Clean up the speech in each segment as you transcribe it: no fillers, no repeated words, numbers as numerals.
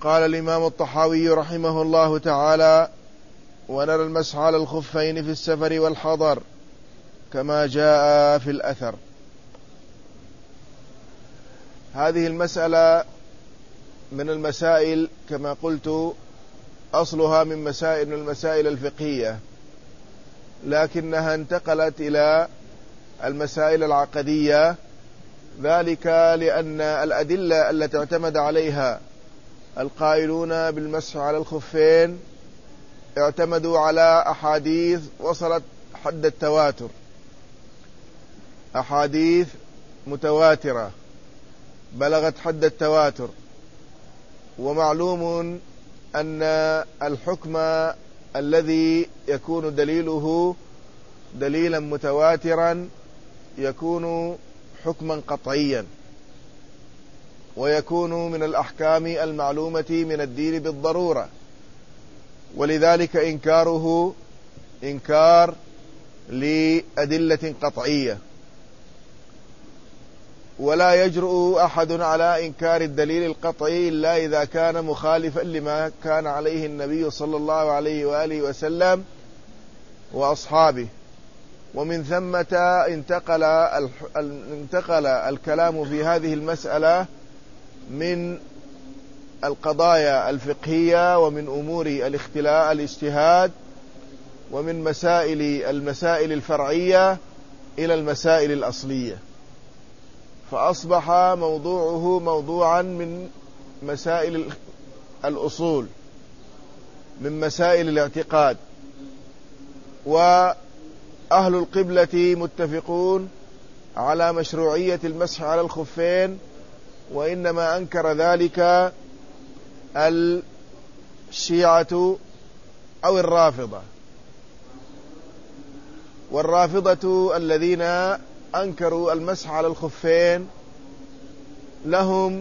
قال الإمام الطحاوي رحمه الله تعالى: ونرى المسح على الخفين في السفر والحضر كما جاء في الأثر. هذه المسألة من المسائل كما قلت أصلها من المسائل الفقهية، لكنها انتقلت إلى المسائل العقدية، ذلك لأن الأدلة التي اعتمد عليها القائلون بالمسح على الخفين اعتمدوا على أحاديث وصلت حد التواتر، أحاديث متواترة بلغت حد التواتر. ومعلوم أن الحكم الذي يكون دليله دليلا متواترا يكون حكما قطعيا، ويكون من الأحكام المعلومة من الدين بالضرورة، ولذلك إنكاره إنكار لأدلة قطعية. ولا يجرؤ أحد على إنكار الدليل القطعي إلا إذا كان مخالفا لما كان عليه النبي صلى الله عليه وآله وسلم وأصحابه. ومن ثمة انتقل الكلام في هذه المسألة من القضايا الفقهية ومن أمور الاجتهاد ومن المسائل الفرعية إلى المسائل الأصلية، فأصبح موضوعه موضوعا من مسائل الأصول، من مسائل الاعتقاد. وأهل القبلة متفقون على مشروعية المسح على الخفين، وإنما أنكر ذلك الشيعة أو الرافضة. والرافضة الذين أنكروا المسح على الخفين لهم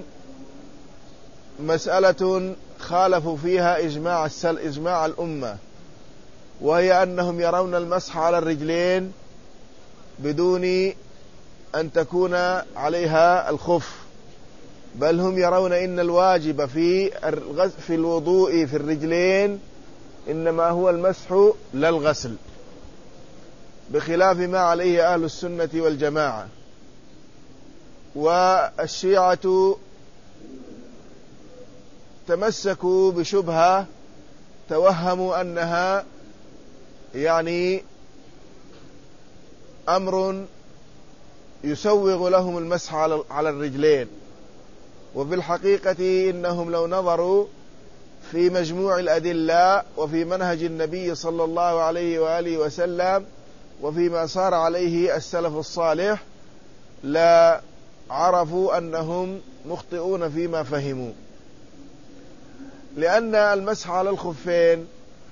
مسألة خالفوا فيها إجماع الأمة، وهي أنهم يرون المسح على الرجلين بدون أن تكون عليها الخف، بل هم يرون إن الواجب في الوضوء في الرجلين إنما هو المسح لا الغسل، بخلاف ما عليه أهل السنة والجماعة. والشيعة تمسكوا بشبهة، توهموا أنها يعني أمر يسوغ لهم المسح على الرجلين، وفي الحقيقة إنهم لو نظروا في مجموع الأدلة وفي منهج النبي صلى الله عليه وآله وسلم وفيما صار عليه السلف الصالح لا عرفوا أنهم مخطئون فيما فهموا، لأن المسح على الخفين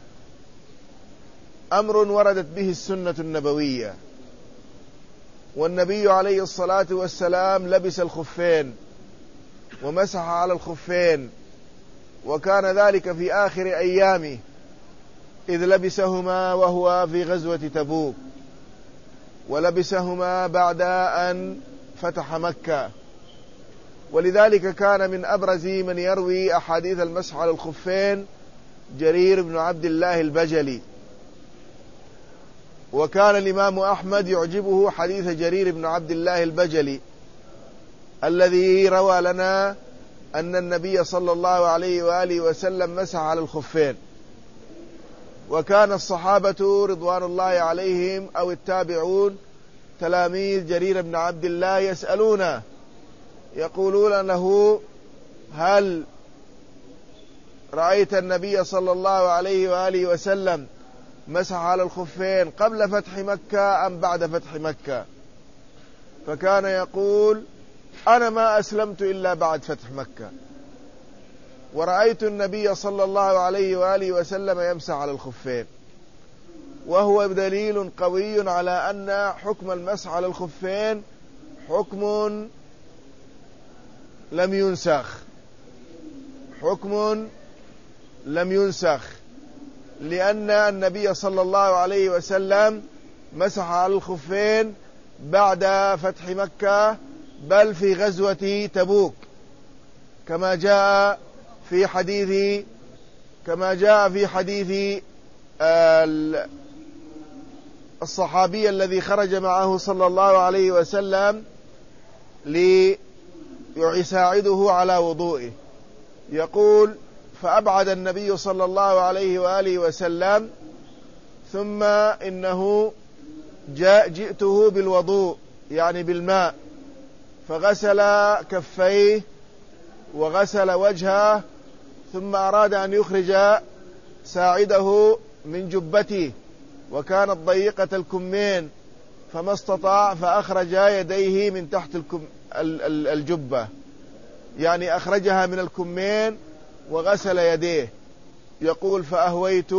أمر وردت به السنة النبوية، والنبي عليه الصلاة والسلام لبس الخفين ومسح على الخفين، وكان ذلك في آخر أيامه إذ لبسهما وهو في غزوة تبوك، ولبسهما بعد أن فتح مكة. ولذلك كان من أبرز من يروي أحاديث المسح على الخفين جرير بن عبد الله البجلي، وكان الإمام أحمد يعجبه حديث جرير بن عبد الله البجلي الذي روى لنا أن النبي صلى الله عليه وآله وسلم مسح على الخفين. وكان الصحابة رضوان الله عليهم أو التابعون تلاميذ جرير بن عبد الله يسألونه يقولون له: هل رأيت النبي صلى الله عليه وآله وسلم مسح على الخفين قبل فتح مكة أم بعد فتح مكة؟ فكان يقول: أنا ما أسلمت إلا بعد فتح مكة، ورأيت النبي صلى الله عليه وآله وسلم يمسح على الخفين. وهو دليل قوي على أن حكم المسح على الخفين حكم لم ينسخ، حكم لم ينسخ، لأن النبي صلى الله عليه وسلم مسح على الخفين بعد فتح مكة، بل في غزوة تبوك كما جاء في حديث كما جاء في حديث الصحابي الذي خرج معه صلى الله عليه وسلم ليساعده على وضوئه، يقول: فأبعد النبي صلى الله عليه وآله وسلم ثم إنه جئته بالوضوء يعني بالماء، فغسل كفيه وغسل وجهه، ثم أراد أن يخرج ساعده من جبته وكانت ضيقة الكمين فما استطاع، فأخرج يديه من تحت الجبة، يعني أخرجها من الكمين وغسل يديه. يقول: فأهويت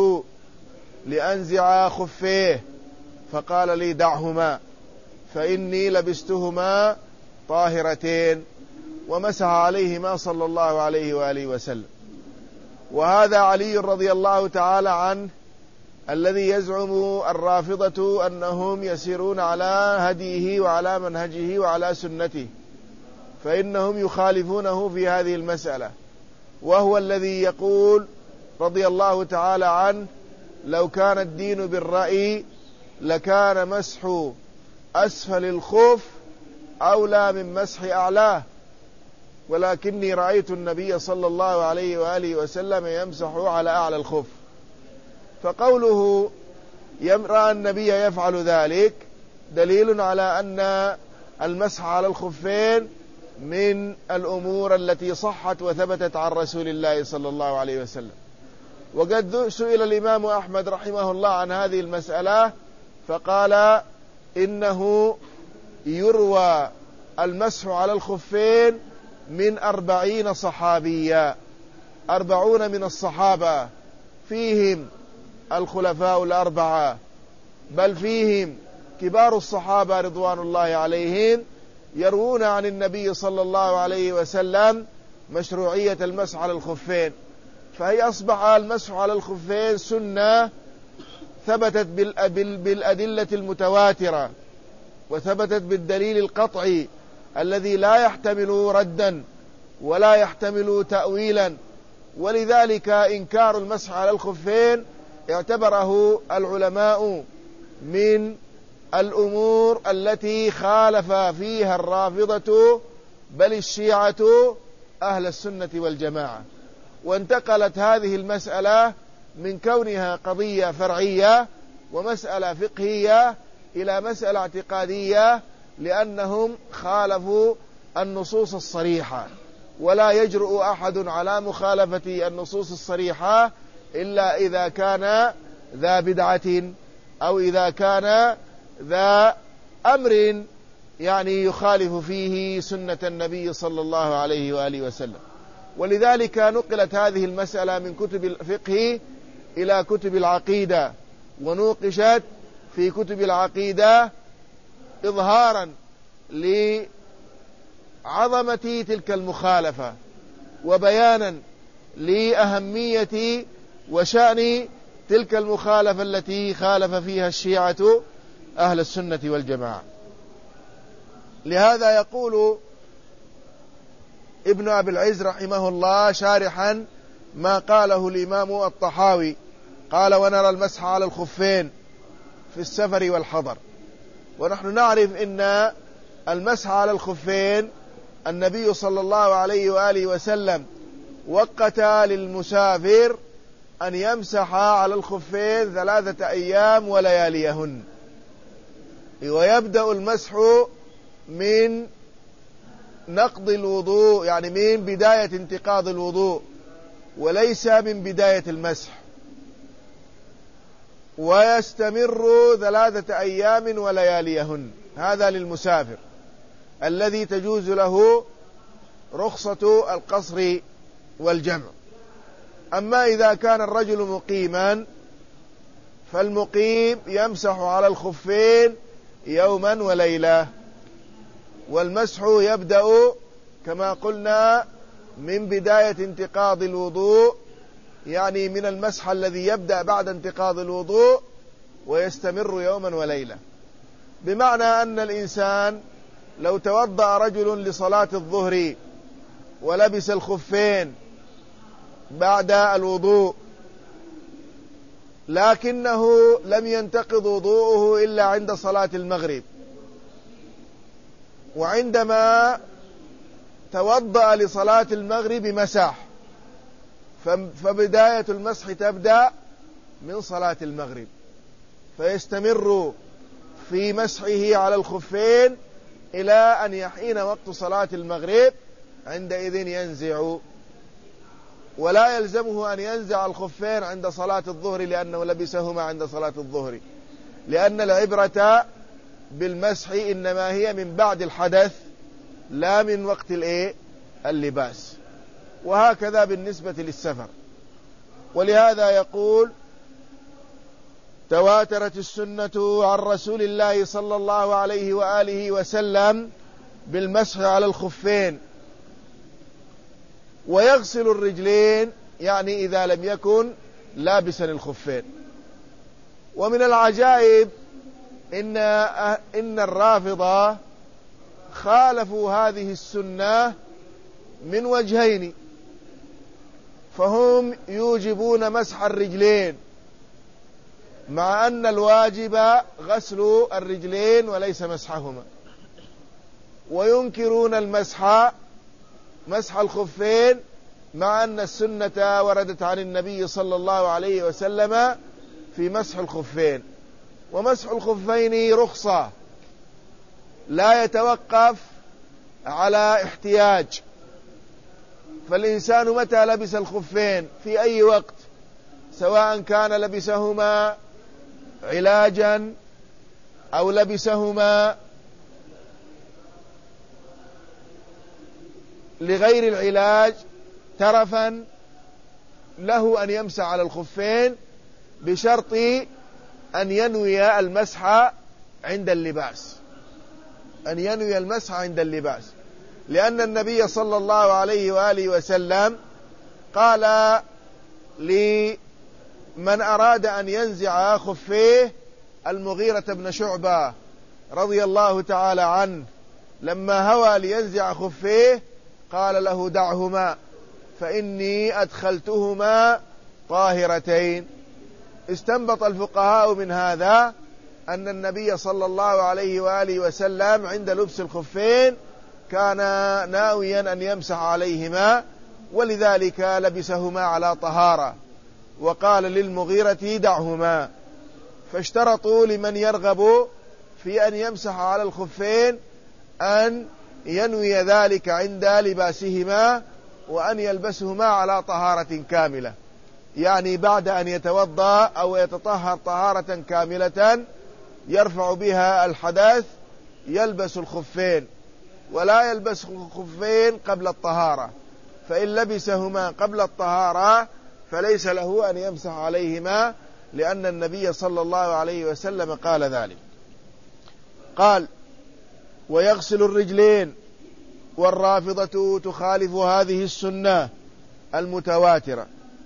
لأنزع خفيه فقال لي: دعهما فإني لبستهما طاهرتين، ومسح عليهما صلى الله عليه وآله وسلم. وهذا علي رضي الله تعالى عنه الذي يزعم الرافضة أنهم يسيرون على هديه وعلى منهجه وعلى سنته، فإنهم يخالفونه في هذه المسألة، وهو الذي يقول رضي الله تعالى عنه: لو كان الدين بالرأي لكان مسح أسفل الخف أولى من مسح أعلاه، ولكني رأيت النبي صلى الله عليه وآله وسلم يمسح على أعلى الخف. فقوله رأى النبي يفعل ذلك دليل على أن المسح على الخفين من الأمور التي صحت وثبتت عن رسول الله صلى الله عليه وسلم. وقد سئل الإمام أحمد رحمه الله عن هذه المسألة فقال: إنه يروى المسح على الخفين من 40 صحابيا، 40 من الصحابة، فيهم الخلفاء الأربعة، بل فيهم كبار الصحابة رضوان الله عليهم، يروون عن النبي صلى الله عليه وسلم مشروعية المسح على الخفين. فهي أصبح المسح على الخفين سنة ثبتت بالأدلة المتواترة، وثبتت بالدليل القطعي الذي لا يحتمل ردا ولا يحتمل تأويلا. ولذلك إنكار المسح على الخفين اعتبره العلماء من الأمور التي خالف فيها الرافضة بل الشيعة أهل السنة والجماعة. وانتقلت هذه المسألة من كونها قضية فرعية ومسألة فقهية إلى مسألة اعتقادية، لأنهم خالفوا النصوص الصريحة، ولا يجرؤ أحد على مخالفة النصوص الصريحة إلا إذا كان ذا بدعة أو إذا كان ذا أمر يعني يخالف فيه سنة النبي صلى الله عليه وآله وسلم. ولذلك نقلت هذه المسألة من كتب الفقه إلى كتب العقيدة، ونوقشت في كتب العقيدة إظهارا لعظمة تلك المخالفة وبيانا لأهمية وشأن تلك المخالفة التي خالف فيها الشيعة أهل السنة والجماعة. لهذا يقول ابن أبي العز رحمه الله شارحا ما قاله الإمام الطحاوي، قال: ونرى المسح على الخفين في السفر والحضر. ونحن نعرف إن المسح على الخفين النبي صلى الله عليه وآله وسلم وقت للمسافر أن يمسح على الخفين 3 أيام ولياليهن، ويبدأ المسح من نقض الوضوء، يعني من بداية انتقاض الوضوء وليس من بداية المسح، ويستمر 3 أيام ولياليهن. هذا للمسافر الذي تجوز له رخصة القصر والجمع. أما إذا كان الرجل مقيما فالمقيم يمسح على الخفين يوما وليلة، والمسح يبدأ كما قلنا من بداية انتقاض الوضوء، يعني من المسح الذي يبدأ بعد انتقاض الوضوء ويستمر يوما وليلة. بمعنى أن الإنسان لو توضأ رجل لصلاة الظهر ولبس الخفين بعد الوضوء، لكنه لم ينتقض وضوءه إلا عند صلاة المغرب، وعندما توضأ لصلاة المغرب مسح، فبداية المسح تبدأ من صلاة المغرب، فيستمر في مسحه على الخفين إلى أن يحين وقت صلاة المغرب، عندئذ ينزع، ولا يلزمه أن ينزع الخفين عند صلاة الظهر لأنه لبسهما عند صلاة الظهر، لأن العبرة بالمسح إنما هي من بعد الحدث لا من وقت اللباس. وهكذا بالنسبة للسفر. ولهذا يقول: تواترت السنة عن رسول الله صلى الله عليه وآله وسلم بالمسح على الخفين، ويغسل الرجلين، يعني إذا لم يكن لابسا الخفين. ومن العجائب إن الرافضة خالفوا هذه السنة من وجهين، فهم يوجبون مسح الرجلين مع أن الواجب غسل الرجلين وليس مسحهما، وينكرون مسح الخفين مع أن السنة وردت عن النبي صلى الله عليه وسلم في مسح الخفين. ومسح الخفين رخصة لا يتوقف على احتياج، فالإنسان متى لبس الخفين في أي وقت، سواء كان لبسهما علاجا أو لبسهما لغير العلاج ترفا، له أن يمسح على الخفين بشرط أن ينوي المسح عند اللباس، أن ينوي المسح عند اللباس، لأن النبي صلى الله عليه وآله وسلم قال لمن أراد أن ينزع خفيه المغيرة بن شعبة رضي الله تعالى عنه، لما هوى لينزع خفيه قال له: دعهما فإني أدخلتهما طاهرتين. استنبط الفقهاء من هذا أن النبي صلى الله عليه وآله وسلم عند لبس الخفين كان ناويا أن يمسح عليهما، ولذلك لبسهما على طهارة، وقال للمغيرة: دعهما. فاشترطوا لمن يرغب في أن يمسح على الخفين أن ينوي ذلك عند لباسهما، وأن يلبسهما على طهارة كاملة، يعني بعد أن يتوضأ أو يتطهر طهارة كاملة يرفع بها الحدث يلبس الخفين، ولا يلبس الخفين قبل الطهارة، فإن لبسهما قبل الطهارة فليس له أن يمسح عليهما، لأن النبي صلى الله عليه وسلم قال ذلك. قال: ويغسل الرجلين. والرافضة تخالف هذه السنة المتواترة.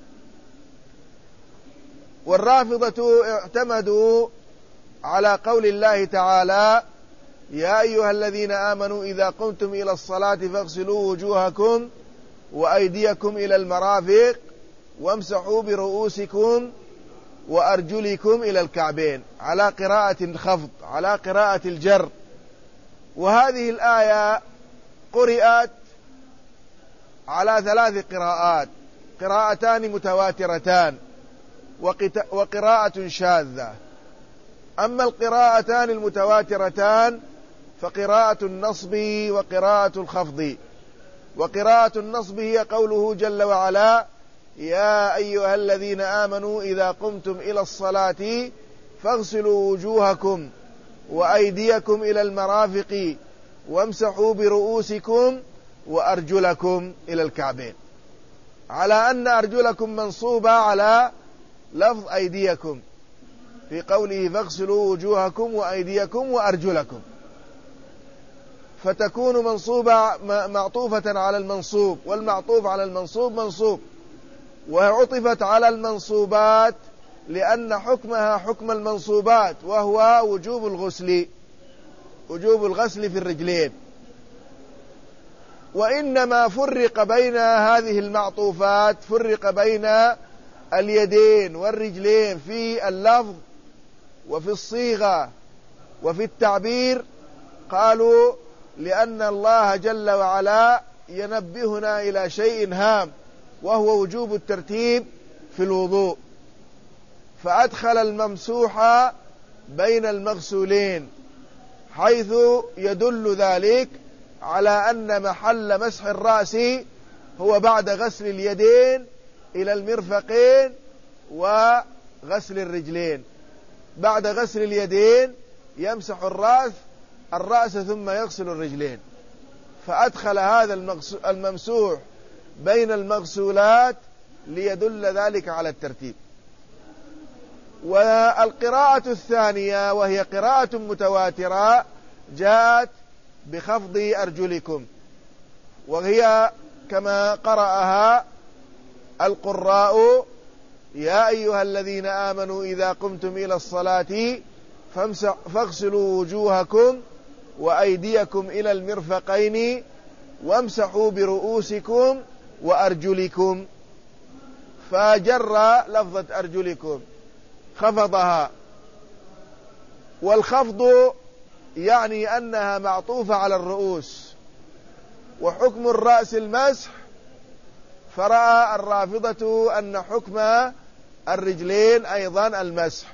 والرافضة اعتمدوا على قول الله تعالى: يا أيها الذين آمنوا إذا قمتم إلى الصلاة فاغسلوا وجوهكم وأيديكم إلى المرافق وامسحوا برؤوسكم وأرجلكم إلى الكعبين، على قراءة الخفض، على قراءة الجر. وهذه الآية قرأت على 3 قراءات: قراءتان متواترتان وقراءة شاذة. أما القراءتان المتواترتان فقراءة النصب وقراءة الخفض. وقراءة النصب هي قوله جل وعلا: يا أيها الذين آمنوا إذا قمتم إلى الصلاة فاغسلوا وجوهكم وأيديكم إلى المرافق وامسحوا برؤوسكم وأرجلكم إلى الكعبين، على أن أرجلكم منصوبة على لفظ أيديكم في قوله فاغسلوا وجوهكم وأيديكم وأرجلكم، فتكون منصوبة معطوفة على المنصوب، والمعطوف على المنصوب منصوب، وعطفت على المنصوبات لأن حكمها حكم المنصوبات، وهو وجوب الغسل في الرجلين. وإنما فرق بين هذه المعطوفات، فرق بين اليدين والرجلين في اللفظ وفي الصيغة وفي التعبير. قالوا لأن الله جل وعلا ينبهنا إلى شيء هام، وهو وجوب الترتيب في الوضوء، فأدخل الممسوح بين المغسولين، حيث يدل ذلك على أن محل مسح الرأس هو بعد غسل اليدين إلى المرفقين وغسل الرجلين. بعد غسل اليدين يمسح الرأس ثم يغسل الرجلين، فأدخل هذا الممسوح بين المغسولات ليدل ذلك على الترتيب. والقراءة الثانية وهي قراءة متواترة جاءت بخفض أرجلكم، وهي كما قرأها القراء: يا أيها الذين آمنوا إذا قمتم إلى الصلاة فاغسلوا وجوهكم وأيديكم إلى المرفقين وامسحوا برؤوسكم وأرجلكم. فجر لفظة أرجلكم، خفضها، والخفض يعني أنها معطوفة على الرؤوس، وحكم الرأس المسح، فرأى الرافضة أن حكم الرجلين أيضا المسح.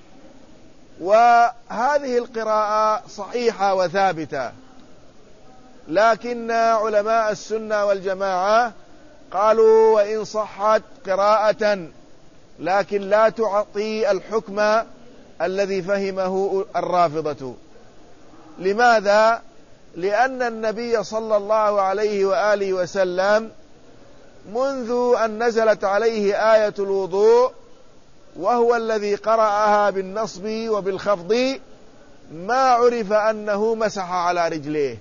وهذه القراءة صحيحة وثابتة، لكن علماء السنة والجماعة قالوا وإن صحت قراءة لكن لا تعطي الحكم الذي فهمه الرافضة. لماذا؟ لأن النبي صلى الله عليه وآله وسلم منذ أن نزلت عليه آية الوضوء، وهو الذي قرأها بالنصب وبالخفض، ما عرف أنه مسح على رجليه،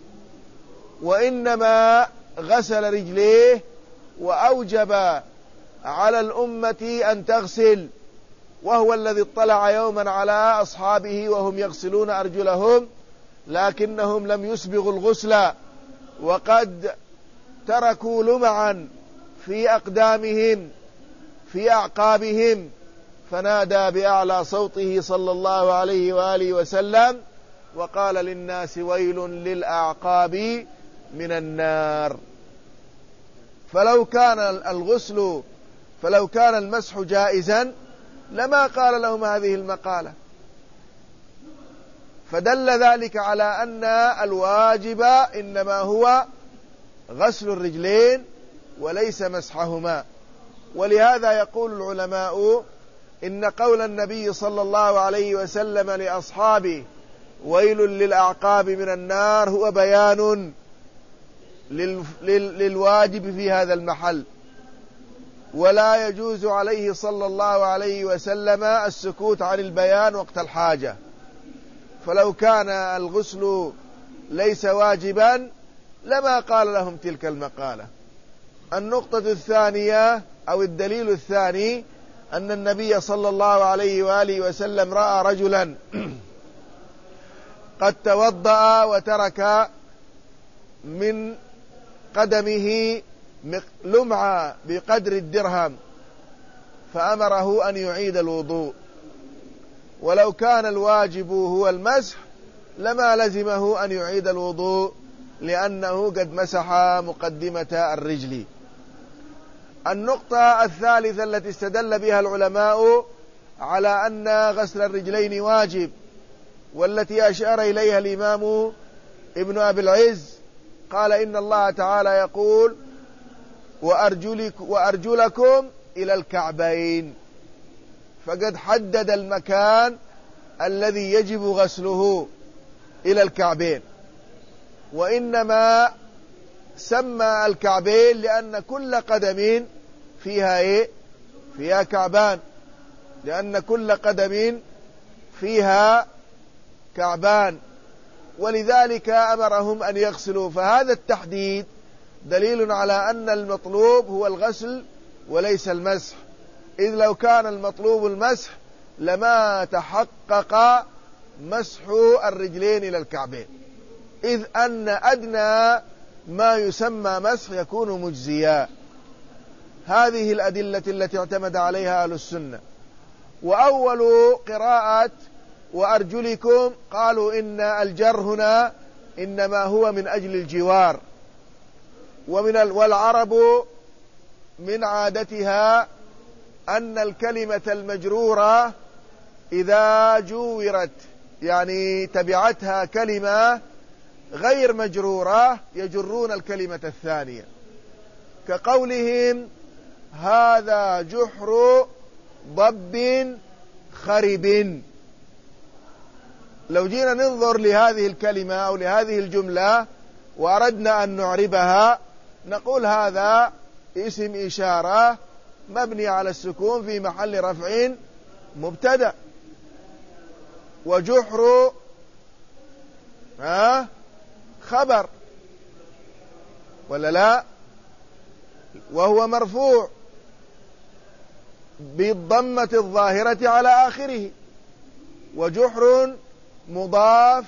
وإنما غسل رجليه وأوجب على الأمة أن تغسل، وهو الذي اطلع يوما على أصحابه وهم يغسلون أرجلهم لكنهم لم يسبغوا الغسل، وقد تركوا لمعا في أقدامهم في أعقابهم، فنادى بأعلى صوته صلى الله عليه وآله وسلم وقال للناس: ويل للأعقاب من النار. فلو كان المسح جائزا لما قال لهم هذه المقالة، فدل ذلك على أن الواجب إنما هو غسل الرجلين وليس مسحهما. ولهذا يقول العلماء إن قول النبي صلى الله عليه وسلم لأصحابه: ويل للأعقاب من النار، هو بيان للواجب في هذا المحل، ولا يجوز عليه صلى الله عليه وسلم السكوت عن البيان وقت الحاجة. فلو كان الغسل ليس واجبا لما قال لهم تلك المقالة. النقطة الثانية أو الدليل الثاني أن النبي صلى الله عليه وآله وسلم رأى رجلا قد توضأ وترك من قدمه لمعة بقدر الدرهم، فأمره أن يعيد الوضوء. ولو كان الواجب هو المسح لما لزمه أن يعيد الوضوء، لأنه قد مسح مقدمة الرجل. النقطة الثالثة التي استدل بها العلماء على أن غسل الرجلين واجب، والتي أشار إليها الإمام ابن أبي العز، قال: إن الله تعالى يقول: وأرجلكم إلى الكعبين، فقد حدد المكان الذي يجب غسله إلى الكعبين. وإنما سمى الكعبين لأن كل قدم فيها كعبان، لأن كل قدم فيها كعبان، ولذلك أمرهم أن يغسلوا. فهذا التحديد دليل على أن المطلوب هو الغسل وليس المسح، إذ لو كان المطلوب المسح لما تحقق مسح الرجلين إلى الكعبين، إذ أن أدنى ما يسمى مسح يكون مجزيا. هذه الأدلة التي اعتمد عليها أهل السنة. وأول قراءة وأرجلكم قالوا إن الجر هنا إنما هو من أجل الجوار، والعرب من عادتها أن الكلمة المجرورة إذا جورت يعني تبعتها كلمة غير مجرورة يجرون الكلمة الثانية، كقولهم هذا جحر ضب خرب. لو جينا ننظر لهذه الكلمة أو لهذه الجملة وأردنا أن نعربها نقول هذا اسم إشارة مبني على السكون في محل رفع مبتدأ، وجحر خبر ولا لا، وهو مرفوع بالضمة الظاهرة على آخره، وجحر مضاف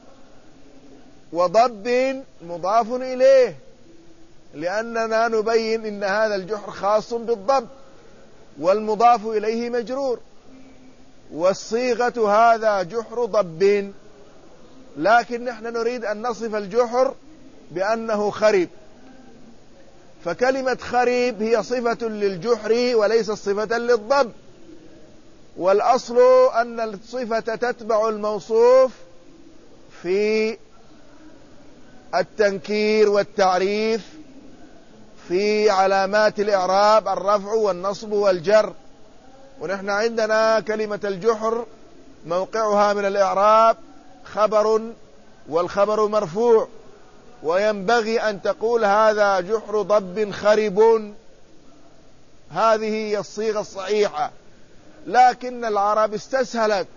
وضب مضاف إليه، لأننا نبين إن هذا الجحر خاص بالضب والمضاف إليه مجرور، والصيغة هذا جحر ضب، لكن نحن نريد أن نصف الجحر بأنه خريب، فكلمة خريب هي صفة للجحر وليس صفة للضب، والأصل أن الصفة تتبع الموصوف في التنكير والتعريف في علامات الإعراب الرفع والنصب والجر. ونحن عندنا كلمة الجحر موقعها من الإعراب خبر، والخبر مرفوع، وينبغي أن تقول هذا جحر ضب خرب، هذه هي الصيغة الصحيحة، لكن العرب استسهلت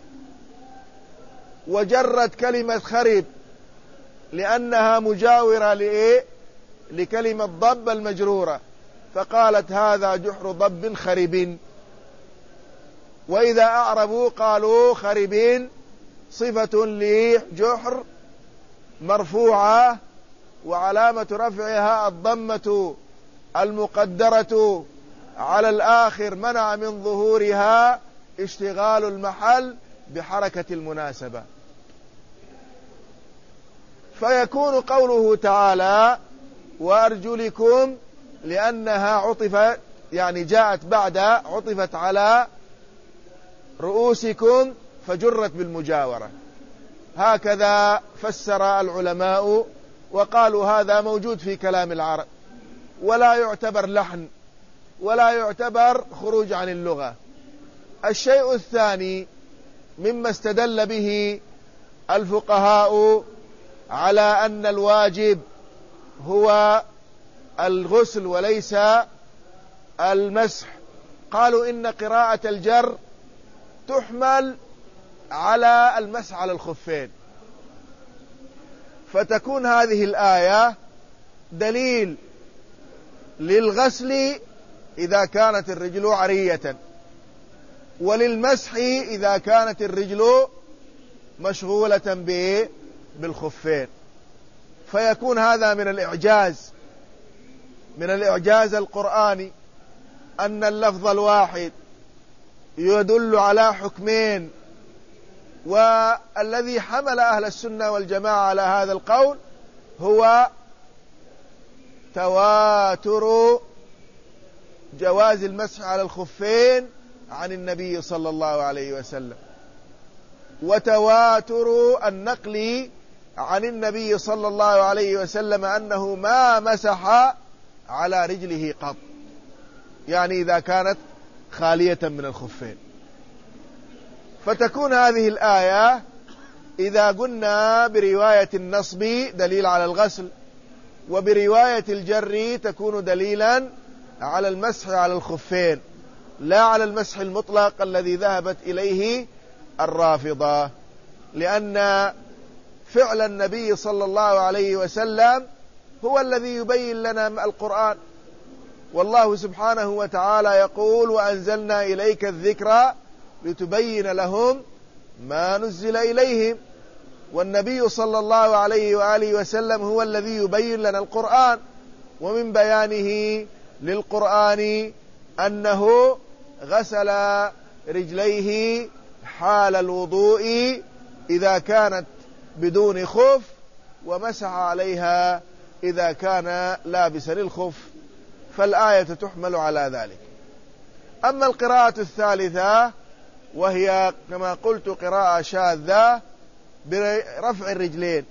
وجرت كلمة خرب لأنها مجاورة لكلمة ضب المجرورة، فقالت هذا جحر ضب خرب. وإذا أعربوا قالوا خرب صفة لجحر مرفوعة وعلامة رفعها الضمة المقدرة على الآخر منع من ظهورها اشتغال المحل بحركة المناسبة. فيكون قوله تعالى وأرجلكم لأنها عطفت يعني جاءت بعد عطفت على رؤوسكم فجرت بالمجاورة، هكذا فسر العلماء وقالوا هذا موجود في كلام العرب ولا يعتبر لحن ولا يعتبر خروج عن اللغة. الشيء الثاني مما استدل به الفقهاء على أن الواجب هو الغسل وليس المسح، قالوا إن قراءة الجر تحمل على المسح على الخفين، فتكون هذه الآية دليل للغسل إذا كانت الرجل عرية، وللمسح إذا كانت الرجل مشغولة بالخفين، فيكون هذا من الإعجاز القرآني أن اللفظ الواحد يدل على حكمين. والذي حمل أهل السنة والجماعة على هذا القول هو تواتر جواز المسح على الخفين عن النبي صلى الله عليه وسلم، وتواتر النقل عن النبي صلى الله عليه وسلم أنه ما مسح على رجله قط، يعني إذا كانت خالية من الخفين. فتكون هذه الآية إذا قلنا برواية النصب دليل على الغسل، وبرواية الجر تكون دليلا على المسح على الخفين لا على المسح المطلق الذي ذهبت إليه الرافضة، لأن فعل النبي صلى الله عليه وسلم هو الذي يبين لنا القرآن، والله سبحانه وتعالى يقول وأنزلنا إليك الذكر لتبين لهم ما نزل إليهم، والنبي صلى الله عليه وآله وسلم هو الذي يبين لنا القرآن، ومن بيانه للقرآن أنه غسل رجليه حال الوضوء إذا كانت بدون خف، ومسح عليها إذا كان لابسا الخف، فالآية تحمل على ذلك. أما القراءة الثالثة وهي كما قلت قراءة شاذة برفع الرجلين،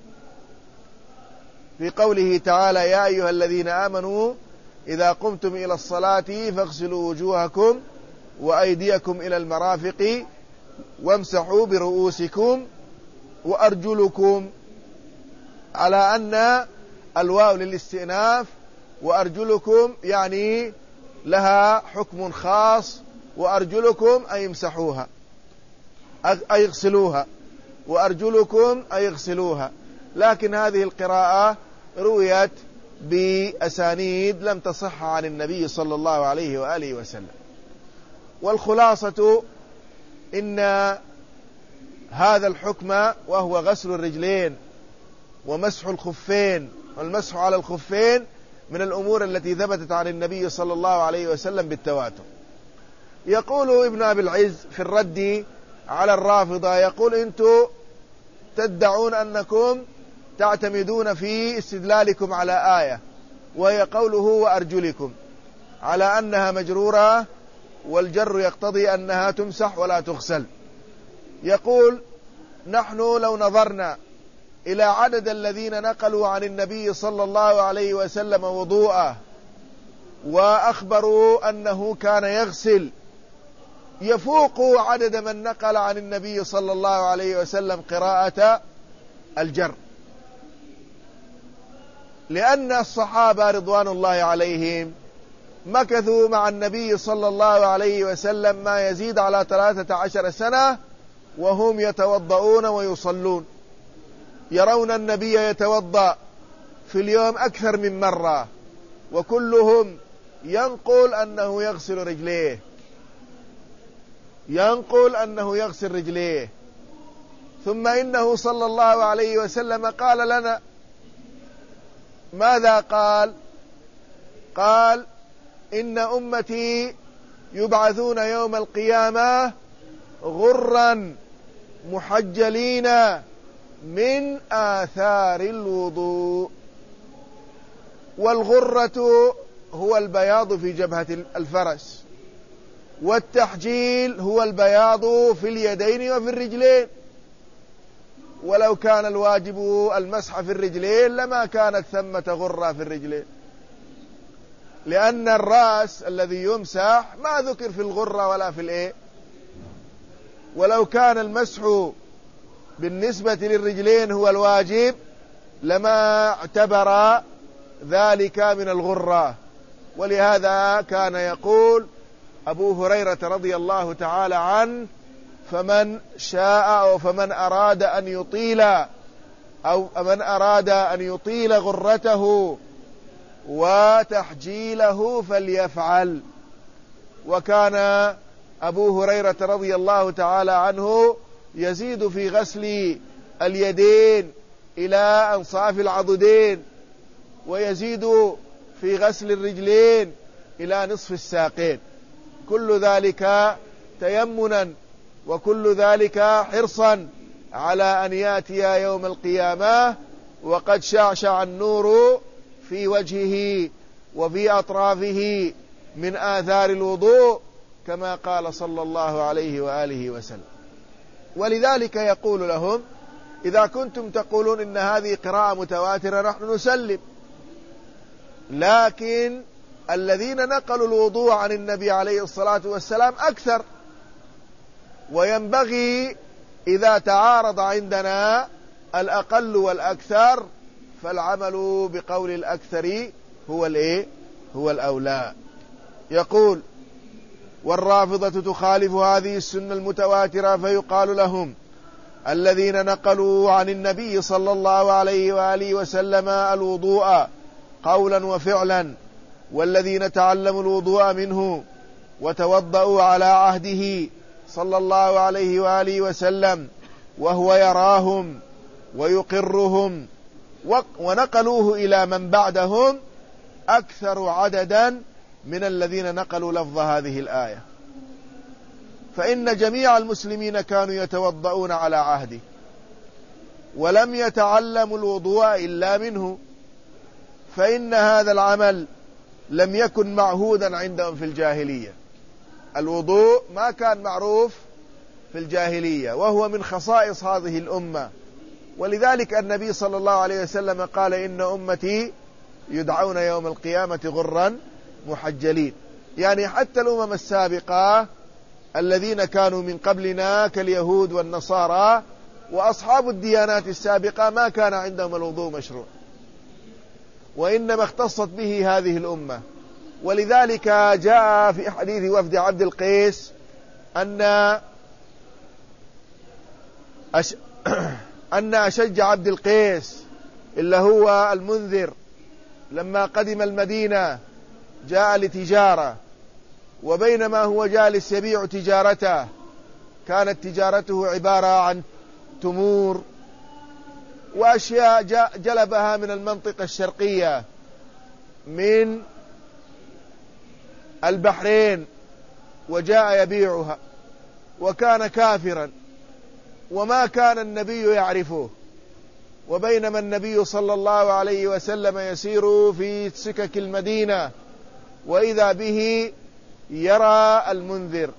في قوله تعالى: يا أيها الذين آمنوا إذا قمتم إلى الصلاة فاغسلوا وجوهكم وأيديكم إلى المرافق وامسحوا برؤوسكم وأرجلكم، على أن الواو للاستئناف، وأرجلكم يعني لها حكم خاص، وأرجلكم أي يمسحوها أي يغسلوها، وأرجلكم أي يغسلوها. لكن هذه القراءة رويت بأسانيد لم تصح عن النبي صلى الله عليه وآله وسلم. والخلاصة إن هذا الحكم وهو غسل الرجلين ومسح الخفين، والمسح على الخفين من الأمور التي ثبتت عن النبي صلى الله عليه وسلم بالتواتر. يقول ابن أبي العز في الرد على الرافضة، يقول: أنتم تدعون أنكم تعتمدون في استدلالكم على آية وهي قوله وأرجلكم على أنها مجرورة، والجر يقتضي أنها تمسح ولا تغسل. يقول: نحن لو نظرنا إلى عدد الذين نقلوا عن النبي صلى الله عليه وسلم وضوءه وأخبروا أنه كان يغسل، يفوق عدد من نقل عن النبي صلى الله عليه وسلم قراءة الجر، لأن الصحابة رضوان الله عليهم مكثوا مع النبي صلى الله عليه وسلم ما يزيد على 13 سنة وهم يتوضؤون ويصلون، يرون النبي يتوضأ في اليوم أكثر من مرة، وكلهم ينقل أنه يغسل رجليه، ينقل أنه يغسل رجليه. ثم إنه صلى الله عليه وسلم قال لنا ماذا قال؟ قال: إن أمتي يبعثون يوم القيامة غرا محجلين من آثار الوضوء. والغرة هو البياض في جبهة الفرس، والتحجيل هو البياض في اليدين وفي الرجلين، ولو كان الواجب المسح في الرجلين لما كانت ثمة غرة في الرجلين، لأن الرأس الذي يمسح ما ذكر في الغرة ولا في الإيه. ولو كان المسح بالنسبة للرجلين هو الواجب لما اعتبر ذلك من الغرة. ولهذا كان يقول أبو هريرة رضي الله تعالى عنه: فمن شاء أو فمن أراد أن يطيل أو من أراد أن يطيل غرته وتحجيله فليفعل. وكان أبو هريرة رضي الله تعالى عنه يزيد في غسل اليدين إلى أنصاف العضدين، ويزيد في غسل الرجلين إلى نصف الساقين، كل ذلك تيمنا وكل ذلك حرصا على أن يأتي يوم القيامة وقد شعشع النور في وجهه وفي أطرافه من آثار الوضوء، كما قال صلى الله عليه وآله وسلم. ولذلك يقول لهم: إذا كنتم تقولون إن هذه قراءة متواترة نحن نسلم، لكن الذين نقلوا الوضوء عن النبي عليه الصلاة والسلام أكثر، وينبغي إذا تعارض عندنا الأقل والأكثر فالعمل بقول الأكثر هو الأولى. يقول: والرافضة تخالف هذه السنة المتواترة، فيقال لهم: الذين نقلوا عن النبي صلى الله عليه وآله وسلم الوضوء قولا وفعلا، والذين تعلموا الوضوء منه وتوضأوا على عهده صلى الله عليه وآله وسلم وهو يراهم ويقرهم، ونقلوه إلى من بعدهم أكثر عددا من الذين نقلوا لفظ هذه الآية. فإن جميع المسلمين كانوا يتوضؤون على عهده، ولم يتعلموا الوضوء إلا منه، فإن هذا العمل لم يكن معهودا عندهم في الجاهلية. الوضوء ما كان معروف في الجاهلية، وهو من خصائص هذه الأمة. ولذلك النبي صلى الله عليه وسلم قال: إن أمتي يدعون يوم القيامة غرا محجلين. يعني حتى الأمم السابقة الذين كانوا من قبلنا كاليهود والنصارى وأصحاب الديانات السابقة ما كان عندهم الوضوء مشروع، وإنما اختصت به هذه الأمة. ولذلك جاء في حديث وفد عبد القيس أن أشج عبد القيس اللي هو المنذر لما قدم المدينة جاء لتجارة، وبينما هو جالس يبيع تجارته كانت تجارته عبارة عن تمور وأشياء جلبها من المنطقة الشرقية من البحرين وجاء يبيعها، وكان كافرا وما كان النبي يعرفه. وبينما النبي صلى الله عليه وسلم يسير في سكك المدينة وإذا به يرى المنذر،